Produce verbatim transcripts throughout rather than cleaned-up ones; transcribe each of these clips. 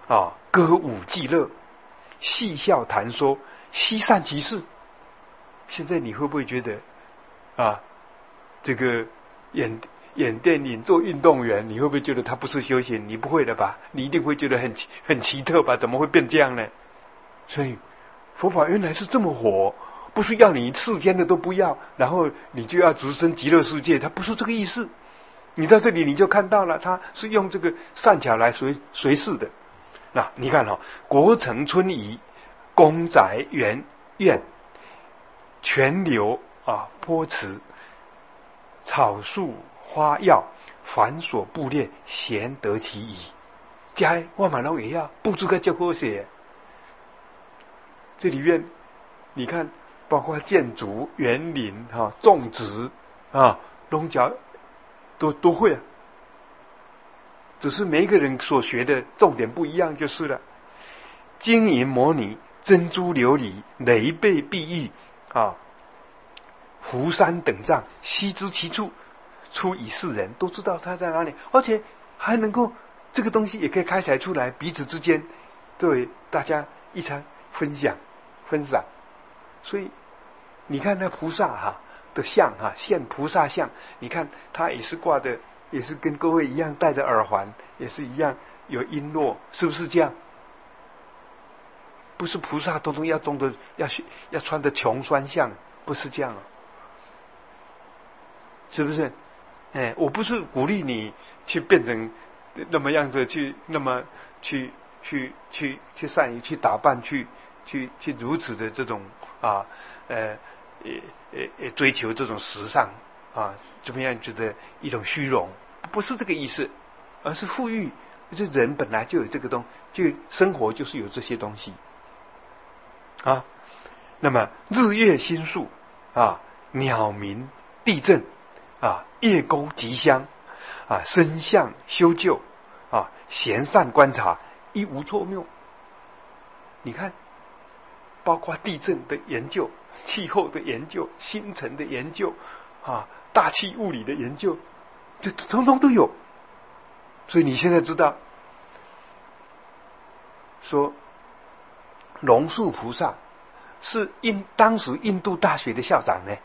啊，歌舞伎乐，戏笑谈说，嬉善其事。现在你会不会觉得啊，这个演演电影做运动员，你会不会觉得他不是修行？你不会的吧？你一定会觉得很很奇特吧？怎么会变这样呢？所以佛法原来是这么活，不是要你世间的都不要，然后你就要直升极乐世界，它不是这个意思。你到这里你就看到了，它是用这个善巧来随随事的。那你看哦，国城村夷，公宅园苑，泉流啊波池，草树花药，繁琐布列，贤得其宜。家我马龙也要布置个叫好些。这里面你看，包括建筑、园林、哈、种植啊、农脚都都会啊。只是每一个人所学的重点不一样就是了。金银模拟、珍珠琉璃、雷贝碧玉啊、湖山等藏，悉知其处，出以示人，都知道它在哪里，而且还能够这个东西也可以开采出来，彼此之间对大家一餐分享分散。所以你看那菩萨哈的像哈，现菩萨像，你看他也是挂的，也是跟各位一样戴着耳环，也是一样有璎珞，是不是这样？不是菩萨通通要懂得要要穿的穷酸相，不是这样啊，是不是？哎，我不是鼓励你去变成那么样子，去那么去去去去善于去打扮，去去去如此的这种啊呃呃呃追求这种时尚啊，怎么样觉得一种虚荣，不是这个意思，而是富裕。这人本来就有这个东，就生活就是有这些东西啊。那么日月星宿啊，鸟鸣地震啊，夜钩吉祥啊，身相修旧啊，贤善观察，一无错谬。你看，包括地震的研究、气候的研究、星辰的研究啊，大气物理的研究，就通通都有。所以你现在知道，说龙树菩萨是印当时印度大学的校长呢，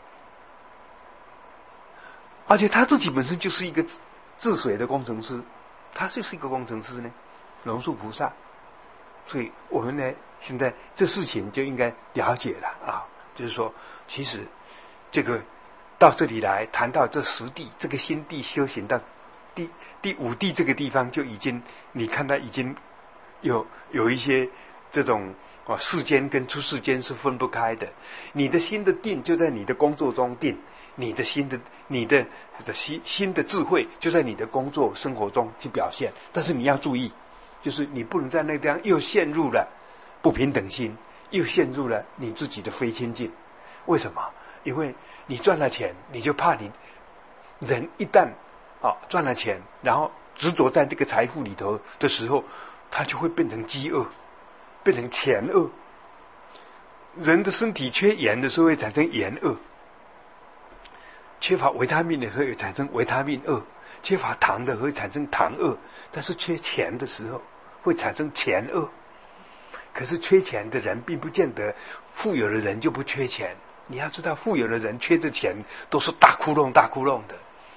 而且他自己本身就是一个治水的工程师，他就是一个工程师呢，龙树菩萨。所以我们呢，现在这事情就应该了解了啊，就是说，其实这个到这里来谈到这十地，这个心地修行到第第五地这个地方，就已经你看他已经有有一些这种啊世间跟出世间是分不开的。你的心的定就在你的工作中定，你的心的你的心心的智慧就在你的工作生活中去表现。但是你要注意，就是你不能在那个地方又陷入了不平等心，又陷入了你自己的非清净。为什么？因为你赚了钱，你就怕你人一旦啊赚了钱，然后执着在这个财富里头的时候，它就会变成饥饿，变成钱饿。人的身体缺盐的时候会产生盐饿，缺乏维他命的时候会产生维他命饿，缺乏糖的会产生糖饿，但是缺钱的时候会产生钱饿。可是缺钱的人并不见得富有的人就不缺钱，你要知道富有的人缺的钱都是大窟窿大窟窿的，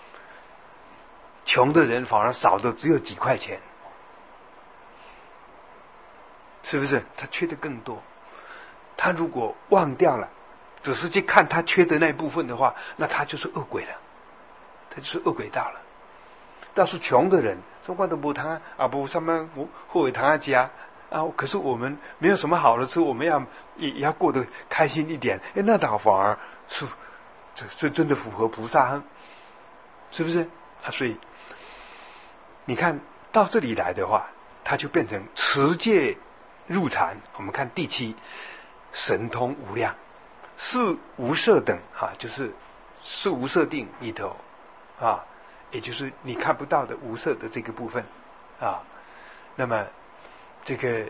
穷的人反而少的只有几块钱，是不是？他缺的更多。他如果忘掉了，只是去看他缺的那部分的话，那他就是恶鬼了，他就是恶鬼道了。倒是穷的人说我都不谈啊，不什么或者谈家啊，可是我们没有什么好的吃，我们要也也要过得开心一点，哎，那倒反而是这这真的符合菩萨，是不是？啊，所以你看到这里来的话，它就变成持戒入禅。我们看第七，神通无量，是无色等啊，就是是无色定里头啊，也就是你看不到的无色的这个部分啊。那么这个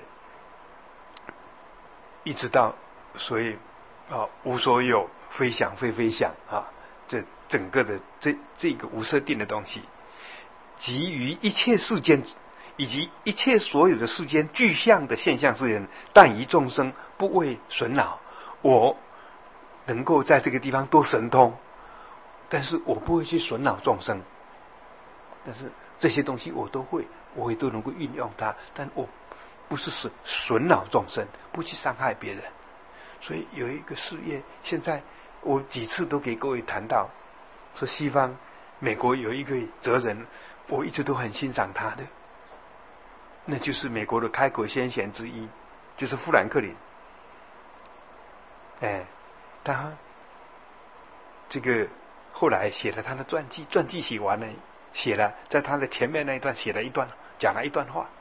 一直到所以啊无所有，非想非非想啊，这整个的这这个无色定的东西，集于一切世间以及一切所有的世间具象的现象之人，但以众生不为损恼。我能够在这个地方多神通，但是我不会去损恼众生。但是这些东西我都会，我也都能够运用它，但我不是损损恼众生，不去伤害别人。所以有一个事业，现在我几次都给各位谈到，说西方美国有一个哲人，我一直都很欣赏他的，那就是美国的开国先贤之一，就是富兰克林。哎，他这个后来写了他的传记，传记写完了，写了在他的前面那一段写了一段，讲了一段话。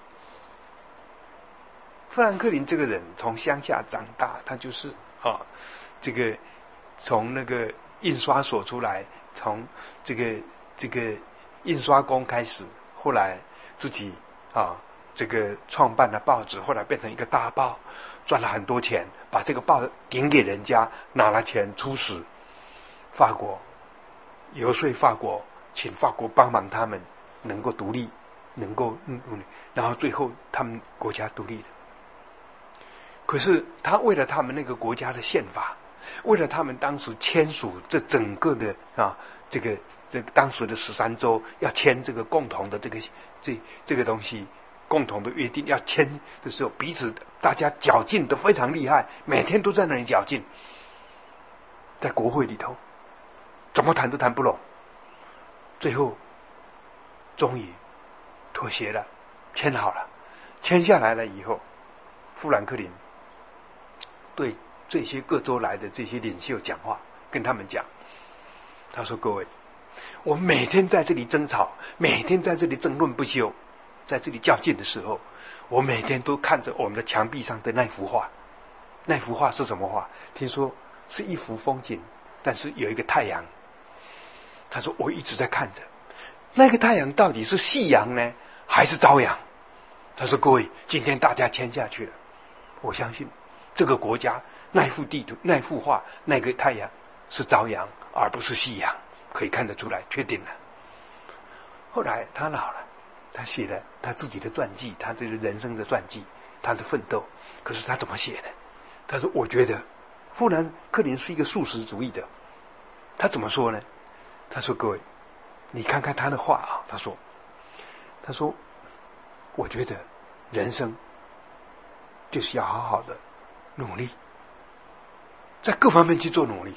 富兰克林这个人从乡下长大，他就是啊，这个从那个印刷所出来，从这个这个印刷工开始，后来自己啊这个创办了报纸，后来变成一个大报，赚了很多钱，把这个报顶给人家，拿了钱出使法国，游说法国，请法国帮忙他们能够独立，能够嗯嗯，然后最后他们国家独立了。可是他为了他们那个国家的宪法，为了他们当时签署这整个的啊这个这个当时的十三州要签这个共同的这个这这个东西，共同的约定要签的时候，彼此大家较劲都非常厉害，每天都在那里较劲，在国会里头怎么谈都谈不拢，最后终于妥协了，签好了，签下来了以后，富兰克林对这些各州来的这些领袖讲话，跟他们讲，他说：“各位，我每天在这里争吵，每天在这里争论不休，在这里较劲的时候，我每天都看着我们的墙壁上的那幅画。那幅画是什么画？听说是一幅风景，但是有一个太阳。他说我一直在看着那个太阳，到底是夕阳呢，还是朝阳？他说各位，今天大家签下去了，我相信这个国家那幅地图、那幅画、那个太阳是朝阳，而不是夕阳，可以看得出来，确定了。后来他老了，他写了他自己的传记，他这个人生的传记，他的奋斗。可是他怎么写的？他说：“我觉得富兰克林是一个素食主义者。”他怎么说呢？他说：“各位，你看看他的话啊。”他说：“他说，我觉得人生就是要好好的努力，在各方面去做努力，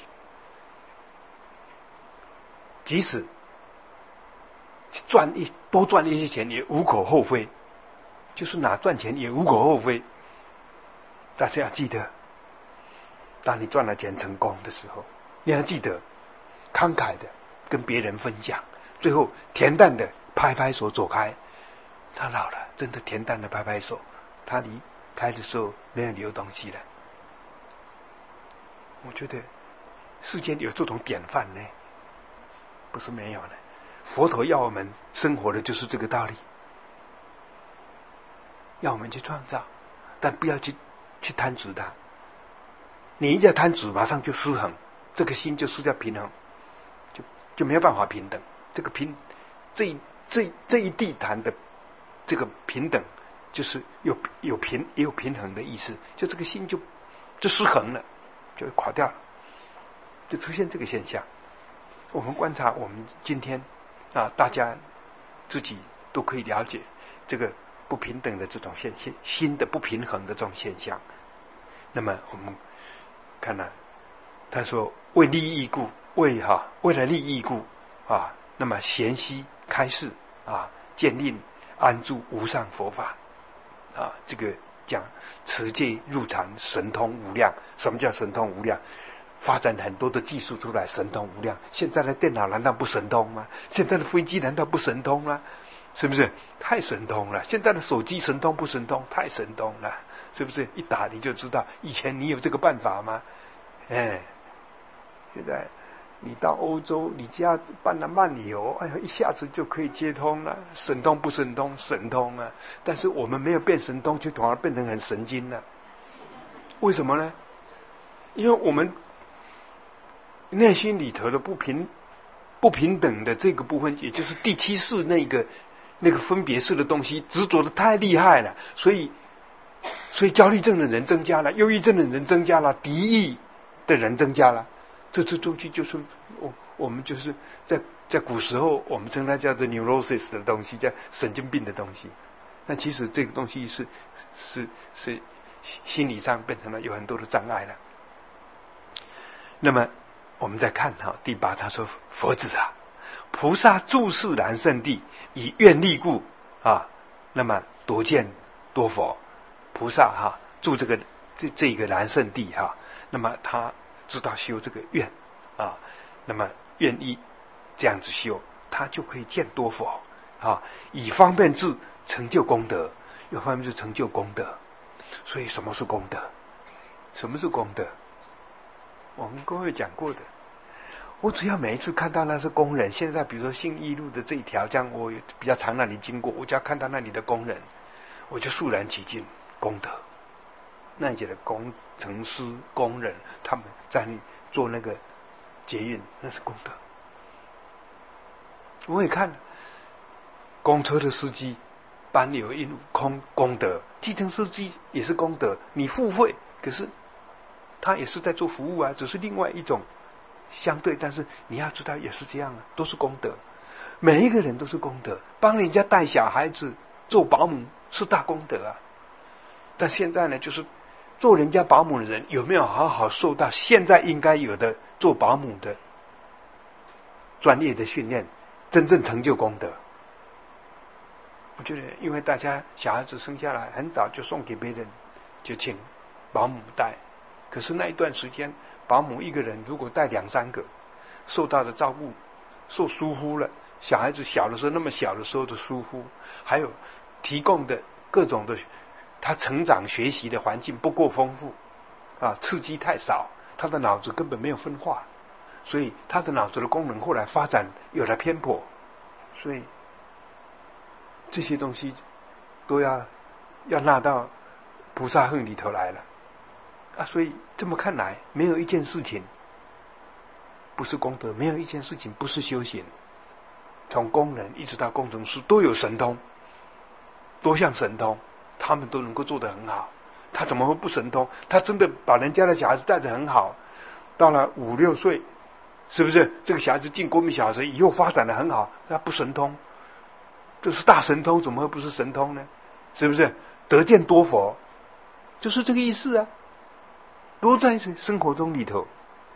即使赚一多赚一些钱也无可厚非，就是拿赚钱也无可厚非。大家要记得，当你赚了钱成功的时候，你要记得慷慨的跟别人分享，最后恬淡的拍拍手走开。他老了，真的恬淡的拍拍手，他离开的时候没有留东西了。我觉得世间有这种典范呢，不是没有呢。佛陀要我们生活的就是这个道理，要我们去创造，但不要去去贪执它。你一叫贪执，马上就失衡，这个心就失掉平衡，就就没有办法平等。这个平这这这一地坛的这个平等，就是有有平也有平衡的意思，就这个心就就失衡了，就垮掉了，就出现这个现象。我们观察我们今天啊，大家自己都可以了解这个不平等的这种现象，心的不平衡的这种现象。那么我们看了，他说为利益故，为哈、啊、为了利益故啊，那么贤析开示啊，建立安住无上佛法啊，这个讲持戒入禅，神通无量。什么叫神通无量？发展很多的技术出来，神通无量。现在的电脑难道不神通吗？现在的飞机难道不神通吗？是不是太神通了？现在的手机神通不神通？太神通了，是不是？一打你就知道，以前你有这个办法吗？哎，现在你到欧洲，你家办了漫游，哎呀，一下子就可以接通了。神通不神通？神通啊！但是我们没有变神通，却反而变成很神经了。为什么呢？因为我们内心里头的不平不平等的这个部分，也就是第七世那个那个分别式的东西执着的太厉害了，所以所以焦虑症的人增加了，忧郁症的人增加了，敌意的人增加了。这这东西就是我我们就是在在古时候我们称它叫做 neurosis 的东西，叫神经病的东西。那其实这个东西是是是心理上变成了有很多的障碍了。那么我们再看哈第八，他说佛子啊，菩萨住世然圣地，以愿力故啊，那么夺见多佛。菩萨哈住这个这这个然圣地哈，那么他知道修这个愿啊，那么愿意这样子修，他就可以见多佛啊，以方便智成就功德，有方便智成就功德。所以什么是功德？什么是功德？我们各位讲过的。我只要每一次看到那是工人，现在比如说信义路的这一条，这样我比较常那里经过，我只要看到那里的工人，我就肃然起敬，功德。那里的工程师、工人，他们在做那个捷运，那是功德。我也看公车的司机搬有一路空功德，计程司机也是功德。你付费，可是他也是在做服务啊，只是另外一种相对，但是你要知道也是这样啊，都是功德。每一个人都是功德，帮人家带小孩子做保姆是大功德啊。但现在呢，就是做人家保姆的人有没有好好受到现在应该有的做保姆的专业的训练，真正成就功德？我觉得，因为大家小孩子生下来很早就送给别人，就请保姆带。可是那一段时间，保姆一个人如果带两三个，受到的照顾受疏忽了。小孩子小的时候，那么小的时候的疏忽，还有提供的各种的他成长学习的环境不够丰富啊，刺激太少，他的脑子根本没有分化，所以他的脑子的功能后来发展有了偏颇，所以这些东西都要要纳到菩萨恨里头来了啊！所以这么看来，没有一件事情不是功德，没有一件事情不是修行。从工人一直到工程师都有神通，多像神通，他们都能够做得很好。他怎么会不神通？他真的把人家的小孩子带得很好，到了五六岁，是不是这个小孩子进国民小学以后发展得很好？他不神通，这是大神通，怎么会不是神通呢？是不是得见多佛？就是这个意思啊，都在生活中里头。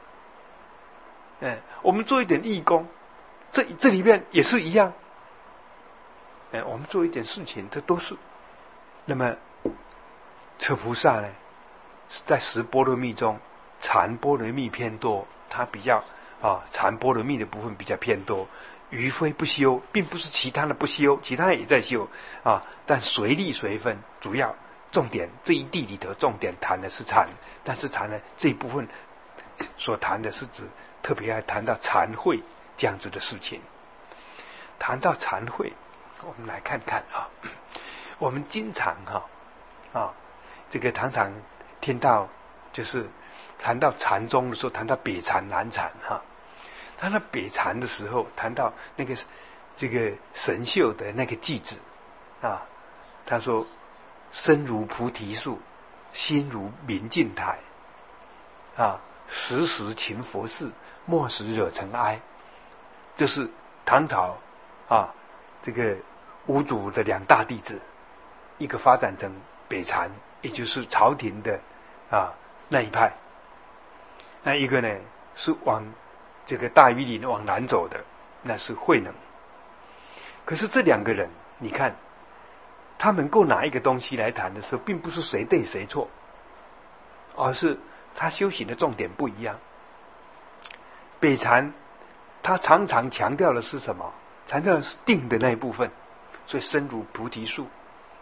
哎，我们做一点义工，这这里面也是一样。哎，我们做一点事情，这都是。那么，这菩萨呢，在十波罗蜜中，禅波罗蜜偏多，它比较啊，禅波罗蜜的部分比较偏多。余非不修，并不是其他的不修，其他也在修啊，但随力随分，主要重点这一地里头重点谈的是禅，但是禅呢这一部分所谈的是指特别爱谈到禅会这样子的事情。谈到禅会，我们来看看啊，我们经常哈 啊, 啊，这个常常听到就是谈到禅宗的时候，谈到北禅南禅哈。啊他那北禅的时候，谈到那个这个神秀的那个偈子啊，他说：“身如菩提树，心如明镜台，啊，时时勤佛事，莫使惹尘埃。”就是唐朝啊，这个五祖的两大弟子，一个发展成北禅，也就是朝廷的啊那一派，那一个呢是往这个大禹岭往南走的，那是慧能。可是这两个人，你看他们够拿一个东西来谈的时候，并不是谁对谁错，而是他修行的重点不一样。北禅他常常强调的是什么？强调的是定的那一部分，所以身如菩提树，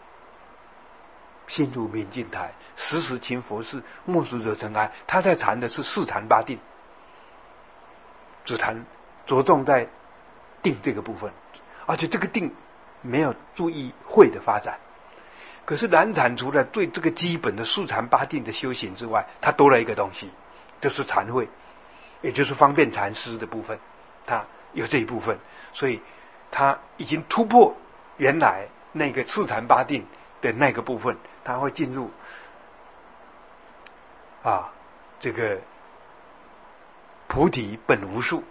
心如明镜台，时时勤佛事，莫使惹尘埃。他在谈的是四禅八定，只谈着重在定这个部分，而且这个定没有注意慧的发展。可是南禅除了对这个基本的四禅八定的修行之外，它多了一个东西，就是禅慧，也就是方便禅师的部分，它有这一部分，所以它已经突破原来那个四禅八定的那个部分，它会进入啊这个菩提本无树，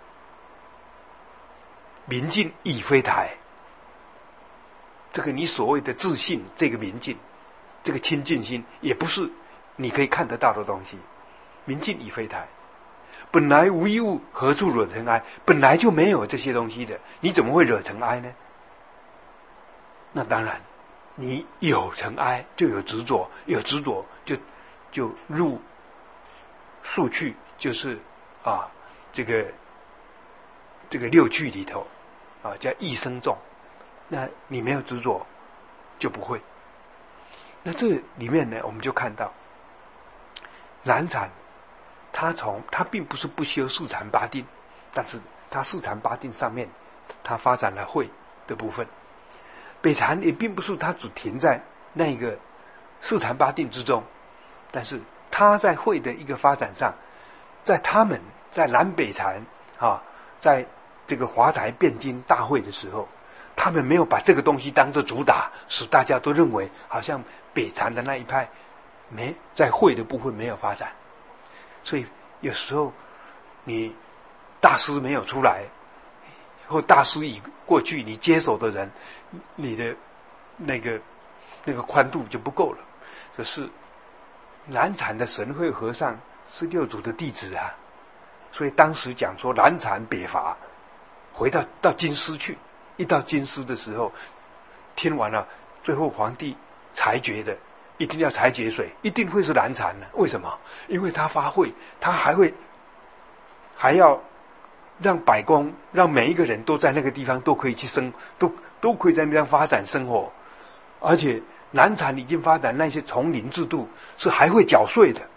明镜亦非台。这个你所谓的自信，这个明镜，这个清净心，也不是你可以看得到的东西。明镜亦非台，本来无一物，何处惹尘埃？本来就没有这些东西的，你怎么会惹尘埃呢？那当然，你有尘埃就有执着，有执着就就入数趣，就是啊这个这个六趣里头啊叫一生众。那你没有执着就不会。那这里面呢，我们就看到南禅他从他并不是不修四禅八定，但是他四禅八定上面他发展了慧的部分。北禅也并不是他只停在那个四禅八定之中，但是他在慧的一个发展上，在他们在南北禅啊，在这个华台辩经大会的时候，他们没有把这个东西当作主打，使大家都认为好像北禅的那一派没在慧的部分没有发展。所以有时候你大师没有出来，或大师以过去你接手的人，你的那个那个宽度就不够了。可是南禅的神会和尚是六祖的弟子啊，所以当时讲说南禅北伐，回到到京师去。一到京师的时候，听完了，最后皇帝裁决的一定要裁决谁，一定会是南禅呢？为什么？因为他发慧，他还会还要让百工，让每一个人都在那个地方都可以去生，都都可以在那边发展生活。而且南禅已经发展那些丛林制度，是还会缴税的。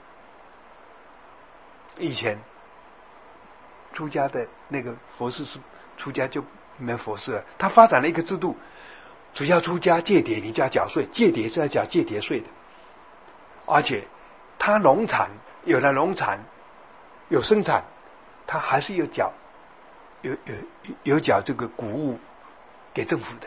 以前出家的那个佛事是出家就没有佛事了，他发展了一个制度，只要出家戒牒，你就要缴税，戒牒是要缴戒牒税的。而且他农产有了农产有生产，他还是有缴有有有缴这个谷物给政府的。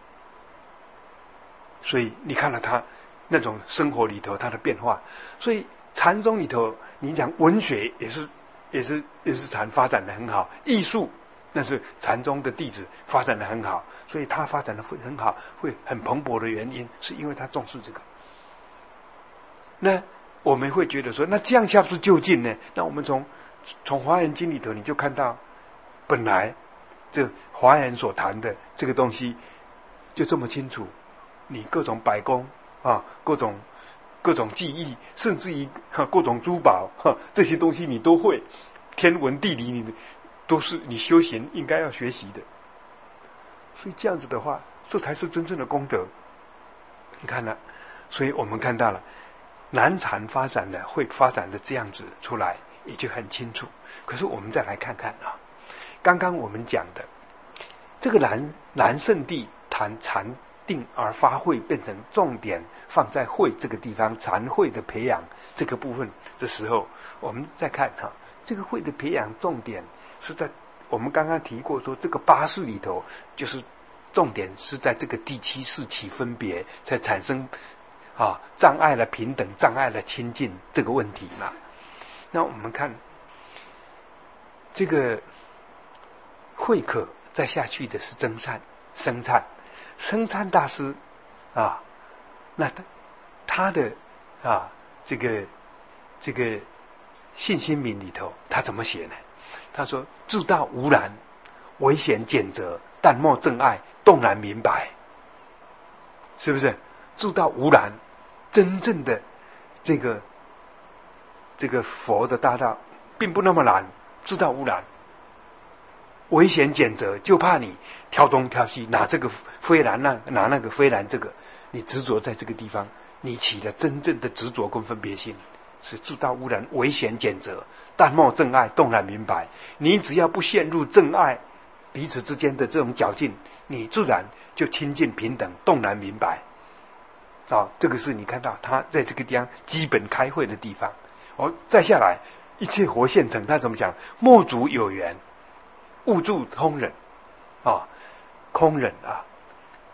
所以你看了他那种生活里头他的变化。所以禅宗里头你讲文学也是也是也是禅发展的很好，艺术那是禅宗的弟子发展的很好，所以他发展的会很好，会很蓬勃的原因是因为他重视这个。那我们会觉得说，那这样下不是就近呢？那我们从从华严经里头你就看到，本来这华严所谈的这个东西就这么清楚，你各种百工啊，各种各种技艺，甚至于各种珠宝这些东西你都会，天文地理你都是你修行应该要学习的。所以这样子的话，这才是真正的功德。你看了，所以我们看到了南禅发展的会发展的这样子出来，也就很清楚。可是我们再来看看啊，刚刚我们讲的这个南南圣地谈禅定而发慧，变成重点放在慧这个地方，禅慧的培养这个部分的时候，我们再看哈，这个慧的培养重点是在我们刚刚提过说，这个八识里头就是重点是在这个第七识起分别，才产生啊障碍了平等，障碍了亲近这个问题嘛。那我们看这个慧可再下去的是增禅生禅生禅大师啊，那他他的啊这个这个信心铭里头他怎么写呢？他说自道无然，唯显简则，但莫正爱，动然明白。是不是自道无然？真正的这个这个佛的大道并不那么难，自道无然，唯显简则，就怕你挑东挑西，拿这个非然那拿那个非然这个，你执着在这个地方，你起了真正的执着跟分别心，是自道无然，唯显简则，但莫正爱，动然明白。你只要不陷入正爱彼此之间的这种较劲，你自然就亲近平等，动然明白。啊，这个是你看到他在这个地方基本开会的地方。哦，再下来一切活现成，他怎么讲？莫主有缘，勿助空忍啊，空忍啊，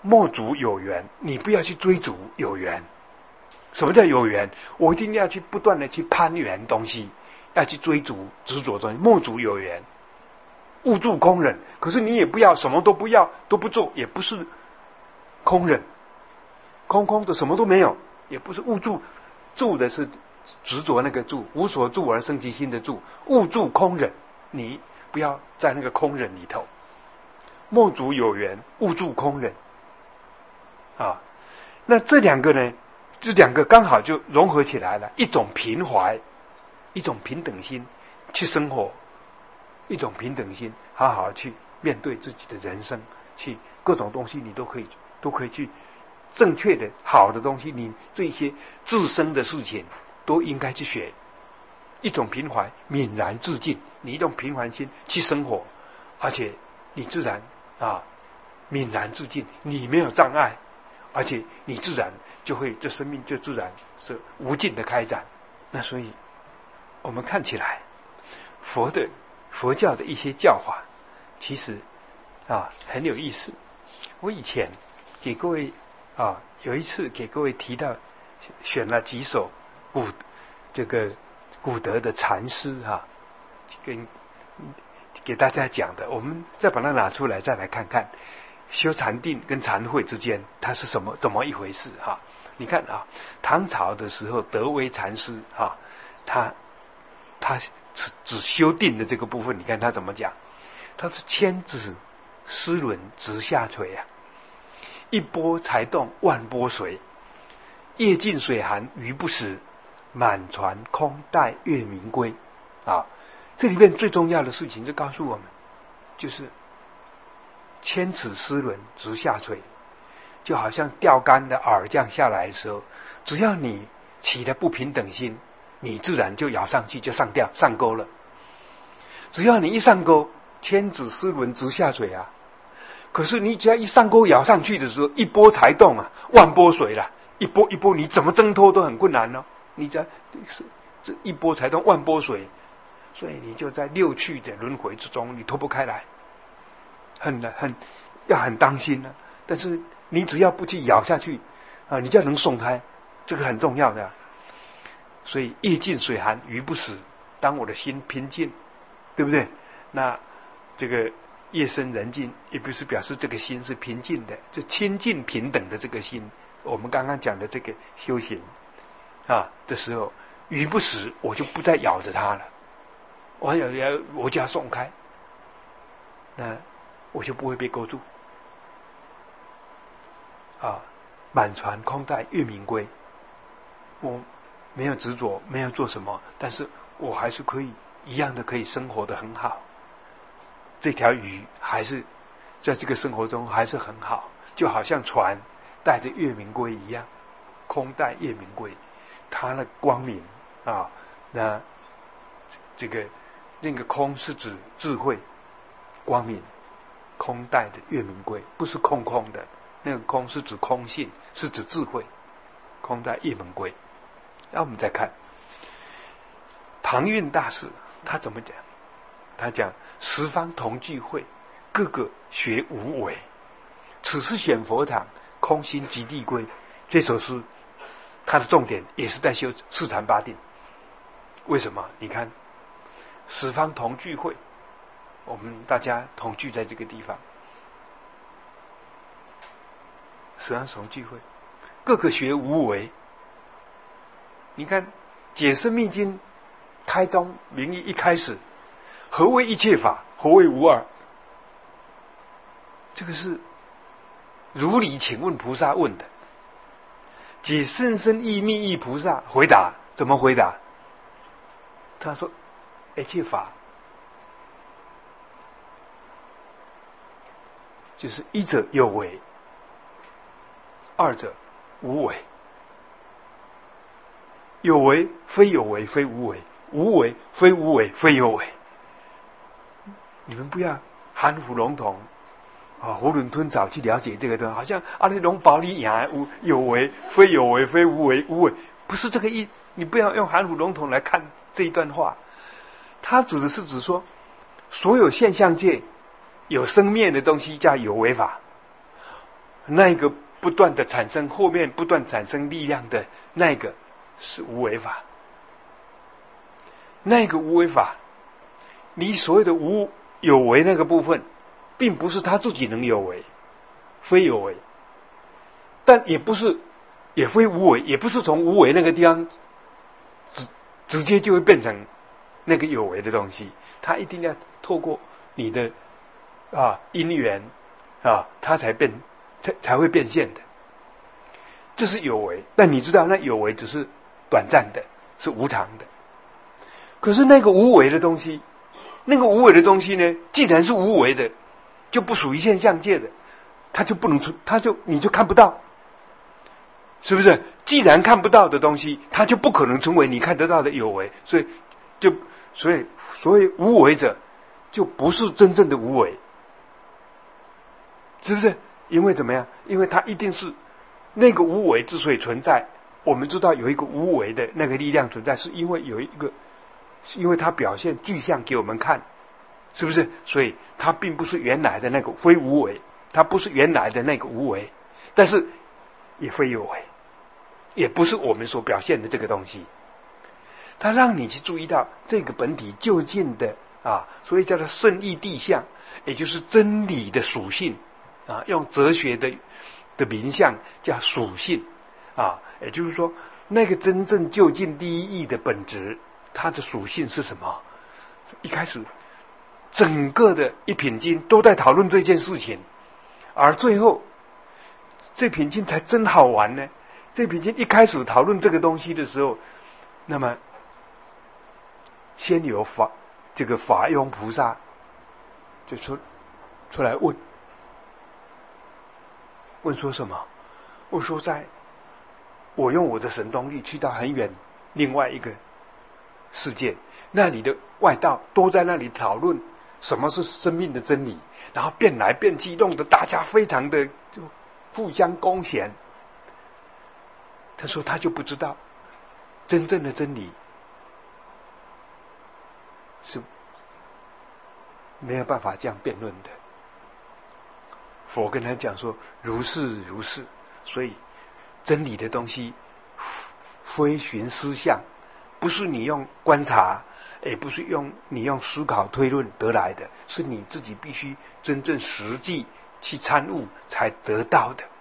莫逐有缘，你不要去追逐有缘。什么叫有缘？我一定要去不断的去攀缘东西，要去追逐执着东西。莫逐有缘，勿助空忍。可是你也不要什么都不要，都不做，也不是空忍，空空的什么都没有，也不是勿助。助的是执着那个助，无所住而生其心的助。勿助空忍，你不要在那个空忍里头。莫逐有缘，勿助空忍。啊，那这两个呢？这两个刚好就融合起来了，一种平怀，一种平等心去生活，一种平等心，好好去面对自己的人生，去各种东西你都可以都可以去正确的好的东西，你这些自身的事情都应该去学。一种平怀，泯然自尽，你用平怀心去生活，而且你自然啊泯然自尽，你没有障碍。而且你自然就会，这生命就自然是无尽的开展。那所以我们看起来佛的佛教的一些教法其实啊很有意思。我以前给各位啊有一次给各位提到，选了几首古这个古德的禅诗啊，跟给大家讲的，我们再把它拿出来再来看看。修禅定跟禅慧之间，它是什么怎么一回事哈？你看啊，唐朝的时候，德威禅师啊，他他只只修定的这个部分，你看他怎么讲？他是千子丝纶直下垂啊，一波才动万波随，夜尽水寒鱼不食，满船空待月明归啊。这里面最重要的事情就告诉我们，就是千尺丝纶直下垂，就好像钓竿的饵降下来的时候，只要你起了不平等心，你自然就咬上去，就上钓上钩了。只要你一上钩，千尺丝纶直下垂啊。可是你只要一上钩咬上去的时候，一波才动啊，万波随了，一波一波你怎么挣脱都很困难哦。你只要是这一波才动万波随，所以你就在六趣的轮回之中，你脱不开来。很很要很当心呢、啊，但是你只要不去咬下去啊，你就能松开，这个很重要的、啊。所以夜尽水寒鱼不食，当我的心平静，对不对？那这个夜深人静，也不是表示这个心是平静的，就亲近平等的这个心。我们刚刚讲的这个修行啊的时候，鱼不食，我就不再咬着它了，我咬咬我就要松开，那我就不会被勾住啊！满船空待月明归，我没有执着，没有做什么，但是我还是可以一样的可以生活的很好。这条鱼还是在这个生活中还是很好，就好像船带着月明归一样，空待月明归，它的光明啊，那这个那个空是指智慧光明。空待的月明归，不是空空的，那个空是指空性，是指智慧。空待月明归。那我们再看庞蕴大师他怎么讲？他讲十方同聚会，个个学无为，此时显佛堂，空心即地归。这首诗它的重点也是在修四禅八定。为什么？你看十方同聚会，我们大家同聚在这个地方，十方同聚会，个个学无为。你看解释密经开宗明义一开始，何谓一切法？何谓无二？这个是如理请问菩萨问的。解甚深义密义菩萨回答，怎么回答？他说一切法就是一者有为，二者无为。有为非有为非无为，无为非无为非有为。你们不要含糊笼统啊，囫囵吞枣去了解这个东西，好像阿里龙宝里养无有为非有为非无为无为，不是这个意。你不要用含糊笼统来看这一段话，它指的是指说，所有现象界有生灭的东西叫有为法， 那个不断的产生，后面不断产生力量的那个是无为法。那个无为法，你所谓的无有为那个部分，并不是他自己能有为，非有为，但也不是，也非无为，也不是从无为那个地方直直接就会变成那个有为的东西，它一定要透过你的啊因缘啊，它才变才才会变现的。这是有为，但你知道那有为只是短暂的，是无常的。可是那个无为的东西，那个无为的东西呢，既然是无为的，就不属于现象界的，它就不能出，它就你就看不到，是不是？既然看不到的东西，它就不可能成为你看得到的有为，所以就所以所谓无为者，就不是真正的无为，是不是？因为怎么样？因为它一定是那个无为之所以存在，我们知道有一个无为的那个力量存在，是因为有一个。是因为它表现具象给我们看，是不是？所以它并不是原来的那个非无为，它不是原来的那个无为，但是也非有为，也不是我们所表现的这个东西。它让你去注意到这个本体究竟的啊，所以叫做圣义谛象，也就是真理的属性啊，用哲学的的名相叫属性啊，也就是说那个真正究竟第一义的本质。它的属性是什么？一开始，整个的一品经都在讨论这件事情，而最后，这品经才真好玩呢。这品经一开始讨论这个东西的时候，那么先有法这个法庸菩萨就出出来问，问说什么？问说在，我用我的神通力去到很远另外一个世界，那里的外道都在那里讨论什么是生命的真理，然后变来变去，弄得大家非常的就互相攻嫌。他说他就不知道真正的真理是没有办法这样辩论的。佛跟他讲说如是如是，所以真理的东西非寻思想，不是你用观察，也不是用你用思考推论得来的，是你自己必须真正实际去参悟才得到的。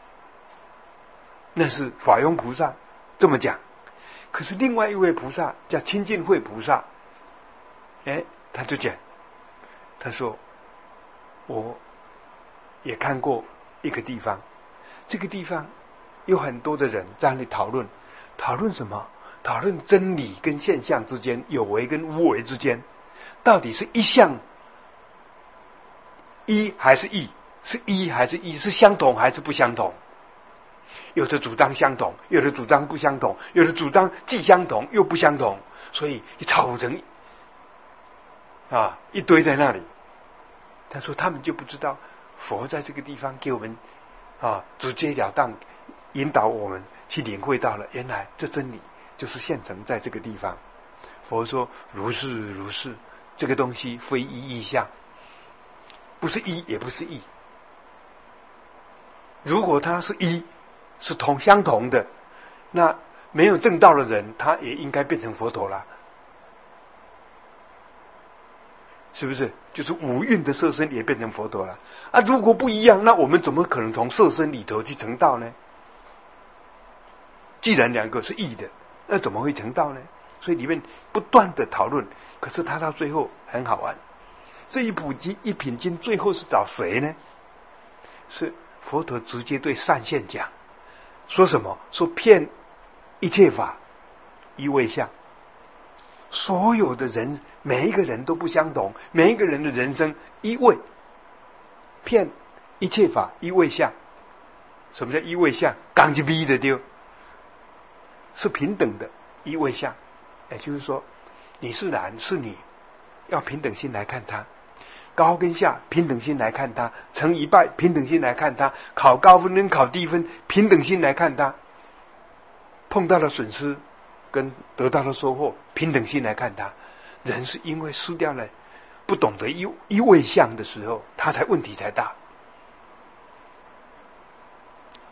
那是法庸菩萨这么讲。可是另外一位菩萨叫清净慧菩萨，哎，他就讲，他说我也看过一个地方，这个地方有很多的人在那里讨论，讨论什么？讨论真理跟现象之间，有为跟无为之间，到底是一项一还是异？是一还是异？是相同还是不相同？有的主张相同，有的主张不相同，有的主张既相同又不相同，所以吵成啊一堆在那里。他说他们就不知道佛在这个地方给我们啊直截了当引导我们去领会到了，原来这真理就是现成在这个地方。佛说如是如是，这个东西非一异相，不是一也不是异。如果它是一是同相同的，那没有证道的人他也应该变成佛陀了，是不是？就是五蕴的色身也变成佛陀了啊！如果不一样，那我们怎么可能从色身里头去成道呢？既然两个是异的，那怎么会成道呢？所以里面不断的讨论，可是他到最后很好玩。这一部经一品经最后是找谁呢？是佛陀直接对善现讲，说什么？说骗一切法一味相。所有的人，每一个人都不相同，每一个人的人生一味，骗一切法一味相。什么叫一味相？刚一逼的丢，是平等的一味相。也就是说，你是男是女，要平等心来看他；高跟下平等心来看他；成一拜平等心来看他；考高分跟考低分平等心来看他；碰到了损失跟得到的收获平等心来看他。人是因为失掉了不懂得一一味相的时候，他才问题才大。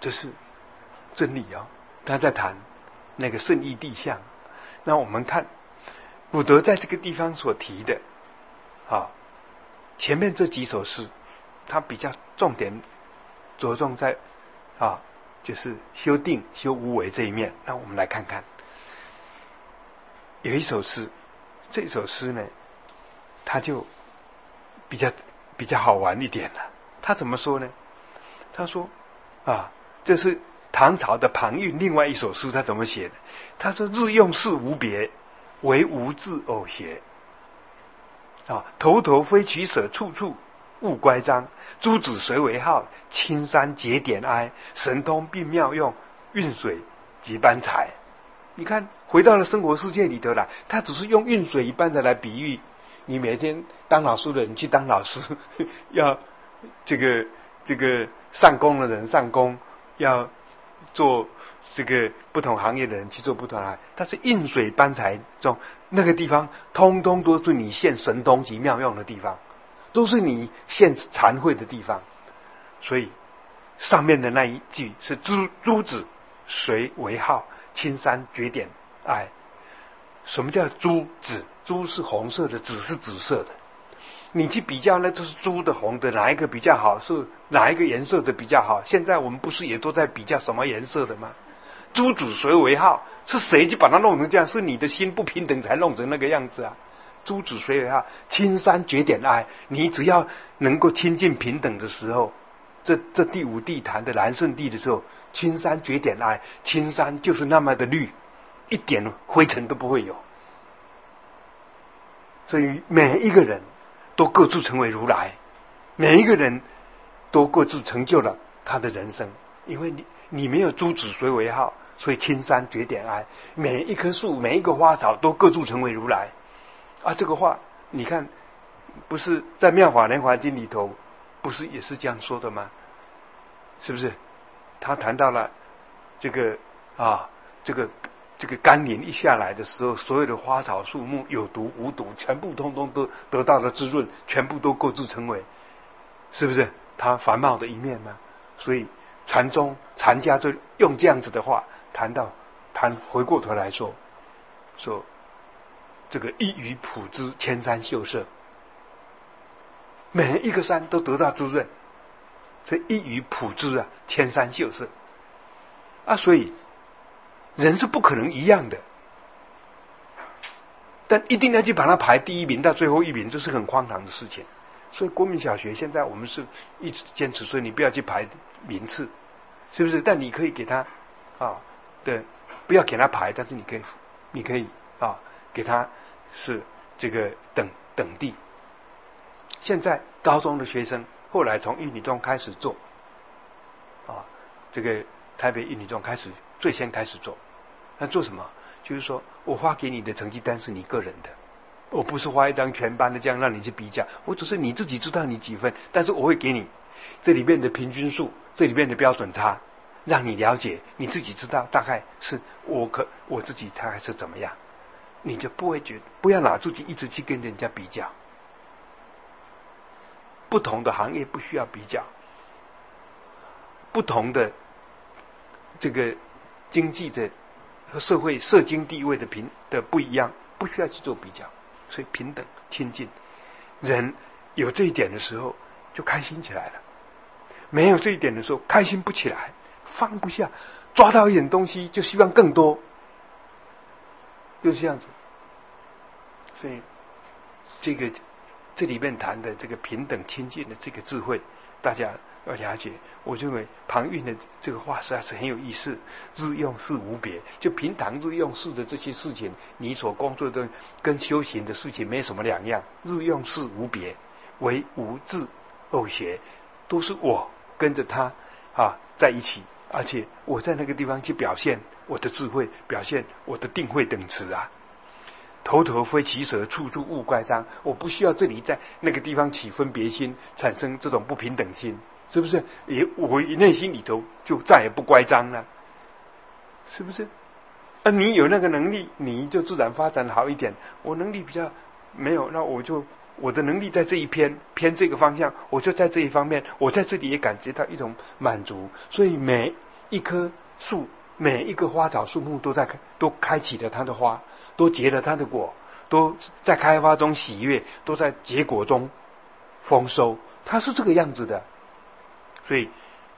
这是真理啊！他在谈那个圣义地象。那我们看古德在这个地方所提的啊，前面这几首诗，他比较重点着重在啊，就是修定、修无为这一面。那我们来看看，有一首诗，这首诗呢，它就比较比较好玩一点了。他怎么说呢？他说啊，这是唐朝的庞韵另外一首诗，他怎么写的？他说：“日用事无别，惟无自偶邪。啊，头头非取舍，处处勿乖张。诸子谁为号？青山节点哀。神通并妙用，运水即般才。”你看，回到了生活世界里头来，他只是用运水一般的来比喻你每天当老师的人去当老师，要这个这个上工的人上工，要做这个不同行业的人去做不同行业，但是运水般才中那个地方，通通都是你现神通及妙用的地方，都是你现禅慧的地方。所以上面的那一句是诸诸子谁为号？青山绝点哀。什么叫朱紫？朱是红色的，紫是紫色的。你去比较呢，这是朱的红的哪一个比较好？是哪一个颜色的比较好？现在我们不是也都在比较什么颜色的吗？朱紫谁为号？是谁去把它弄成这样？是你的心不平等才弄成那个样子啊！朱紫谁为号？青山绝点哀。你只要能够亲近平等的时候，这这第五地坛的南顺地的时候，青山绝点哀，青山就是那么的绿，一点灰尘都不会有。所以每一个人都各自成为如来，每一个人都各自成就了他的人生。因为你你没有诸子谁为号，所以青山绝点哀。每一棵树，每一个花草都各自成为如来啊！这个话你看，不是在《妙法莲华经》里头，不是也是这样说的吗？是不是？他谈到了这个啊，这个这个甘霖一下来的时候，所有的花草树木有毒无毒，全部通通都得到了滋润，全部都各自成为，是不是它繁茂的一面呢？所以禅宗禅家就用这样子的话谈到，谈回过头来说，说这个一于普之，千山秀色，每一个山都得到滋润，所以一于普之啊，千山秀色啊，所以人是不可能一样的，但一定要去把它排第一名到最后一名，这是很荒唐的事情。所以国民小学现在我们是一直坚持说，你不要去排名次，是不是？但你可以给他啊，对，不要给他排，但是你可以，你可以啊，给他是这个等等地。现在高中的学生后来从玉女中开始做啊，这个台北玉女中开始最先开始做，那做什么？就是说我发给你的成绩单是你个人的，我不是发一张全班的这样让你去比较，我只是你自己知道你几分，但是我会给你这里面的平均数，这里面的标准差，让你了解，你自己知道大概是我可我自己大概是怎么样，你就不会觉得不要拿自己一直去跟人家比较。不同的行业不需要比较，不同的这个经济的和社会社经地位的平的不一样，不需要去做比较，所以平等亲近。人有这一点的时候就开心起来了，没有这一点的时候开心不起来，放不下，抓到一点东西就希望更多，就是这样子。所以这个这里面谈的这个平等亲近的这个智慧，大家要了解。我认为庞韵的这个话实在是很有意思，日用事无别，就平常日用事的这些事情，你所工作的跟修行的事情没什么两样，日用事无别，唯无自偶邪，都是我跟着他啊在一起，而且我在那个地方去表现我的智慧，表现我的定慧等持啊。头头非其舌，处处勿乖张。我不需要这里在那个地方起分别心，产生这种不平等心，是不是？也我内心里头就再也不乖张了，是不是？啊，你有那个能力，你就自然发展好一点。我能力比较没有，那我就我的能力在这一偏偏这个方向，我就在这一方面，我在这里也感觉到一种满足。所以每一棵树，每一个花草树木都在都开启了它的花，都结了它的果，都在开花中喜悦，都在结果中丰收，它是这个样子的。所以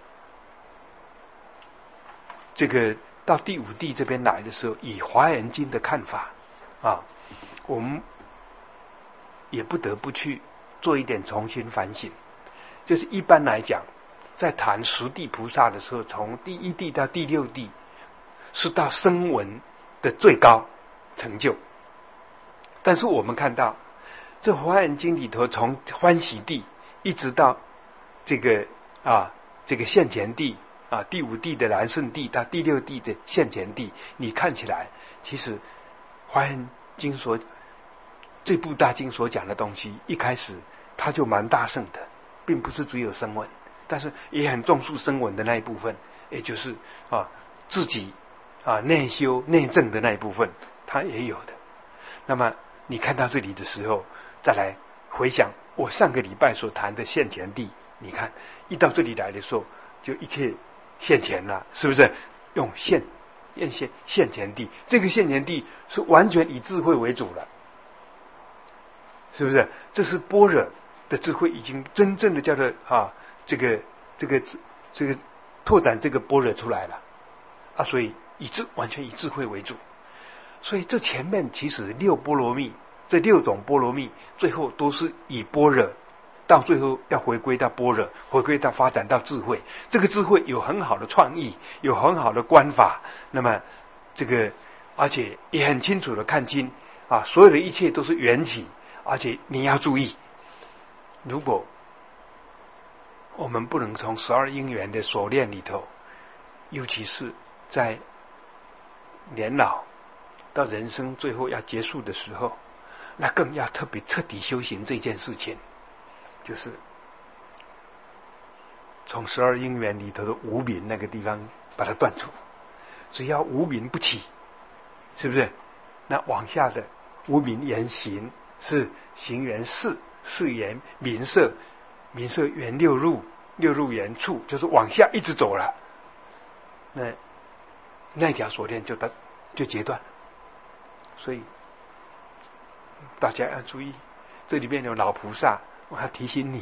这个到第五地这边来的时候，以华严经的看法啊，我们也不得不去做一点重新反省。就是一般来讲，在谈十地菩萨的时候，从第一地到第六地是到声闻的最高成就，但是我们看到这华严经里头，从欢喜地一直到这个啊这个现前地啊，第五地的南胜地到第六地的现前地，你看起来其实华严经所这部大经所讲的东西，一开始它就蛮大乘的，并不是只有声闻，但是也很重视声闻的那一部分，也就是啊自己啊内修内证的那一部分，它也有的。那么你看到这里的时候，再来回想我上个礼拜所谈的现前地，你看一到这里来的时候，就一切现前了，是不是？用现现现现前地，这个现前地是完全以智慧为主了，是不是？这是般若的智慧已经真正的叫做啊，这个这个这个拓展这个般若出来了啊，所以以智完全以智慧为主。所以这前面其实六波罗蜜，这六种波罗蜜，最后都是以般若，到最后要回归到般若，回归到发展到智慧。这个智慧有很好的创意，有很好的观法，那么这个而且也很清楚的看清啊，所有的一切都是缘起。而且你要注意，如果我们不能从十二因缘的锁链里头，尤其是在年老到人生最后要结束的时候，那更要特别彻底修行这件事情，就是从十二因缘里头的无明那个地方把它断除。只要无明不起，是不是？那往下的无明缘行，是行缘事，事缘名色，名色缘六入，六入缘处，就是往下一直走了，那那条锁链就就截断。所以大家要注意，这里面有老菩萨，我还提醒你，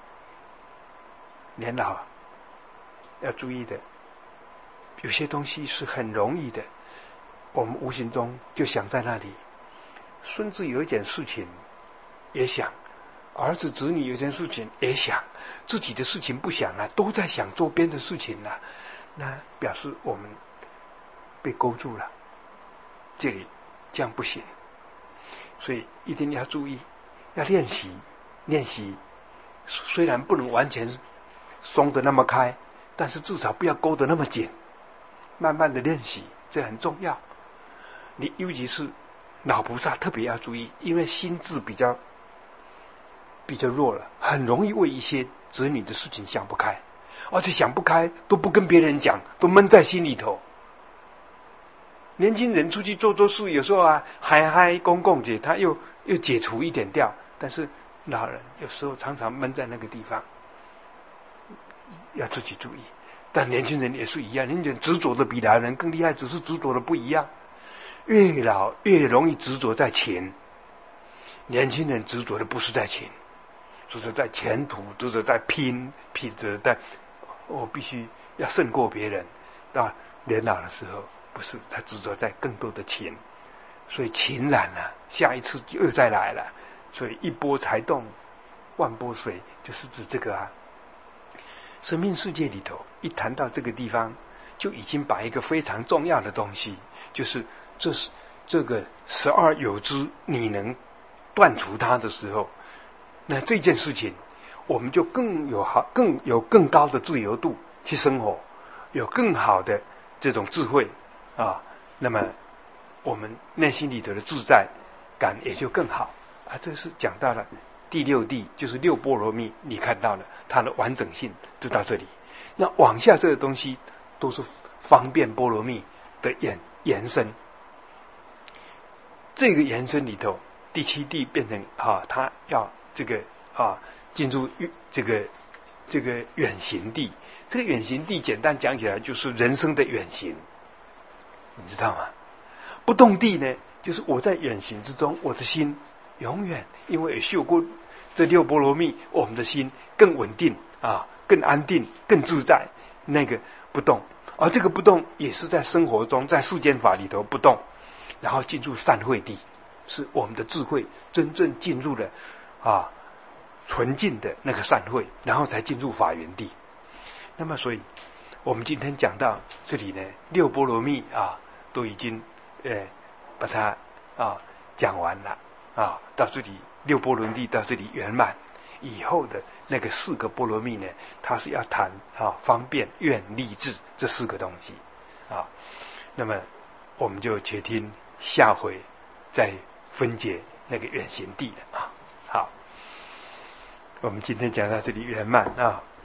年老要注意的，有些东西是很容易的，我们无形中就想在那里。孙子有一件事情也想，儿子子女有一件事情也想，自己的事情不想了，都在想周边的事情了，那表示我们被勾住了，这里这样不行。所以一定要注意，要练习练习，虽然不能完全松得那么开，但是至少不要勾得那么紧，慢慢的练习，这很重要。你尤其是老菩萨特别要注意，因为心智比较比较弱了，很容易为一些子女的事情想不开，而且想不开都不跟别人讲，都闷在心里头。年轻人出去做做事，有时候啊嗨嗨公共解，他又又解除一点掉，但是老人有时候常常闷在那个地方，要自己注意。但年轻人也是一样，年轻人执着的比老人更厉害，只是执着的不一样。越老越容易执着在钱，年轻人执着的不是在钱，就是在前途，就是在拼，拼着在我必须要胜过别人。到年老的时候，不是他执着在更多的钱，所以情染了，下一次又再来了。所以一波才动，万波水，就是指这个啊。生命世界里头，一谈到这个地方，就已经把一个非常重要的东西，就是这是这个十二有支，你能断除它的时候，那这件事情我们就更有好更有更高的自由度去生活，有更好的这种智慧啊，那么我们内心里头的自在感也就更好啊。这是讲到了第六地，就是六波罗蜜，你看到了它的完整性就到这里。那往下这个东西都是方便波罗蜜的延延伸。这个延伸里头，第七地变成啊，它要这个啊进入这个这个远行地， 这个远行地简单讲起来就是人生的远行，你知道吗？不动地呢，就是我在远行之中，我的心永远因为修过这六波罗蜜，我们的心更稳定啊，更安定，更自在，那个不动。而这个不动也是在生活中，在世间法里头不动，然后进入善慧地，是我们的智慧真正进入了啊纯净的那个善慧，然后才进入法缘地。那么所以我们今天讲到这里呢，六波罗蜜啊都已经呃把它啊讲完了啊，到这里六波罗蜜到这里圆满。以后的那个四个波罗蜜呢，它是要谈啊方便愿力智这四个东西啊。那么我们就且听下回再分解那个远行地了啊。好，我们今天讲到这里圆满啊。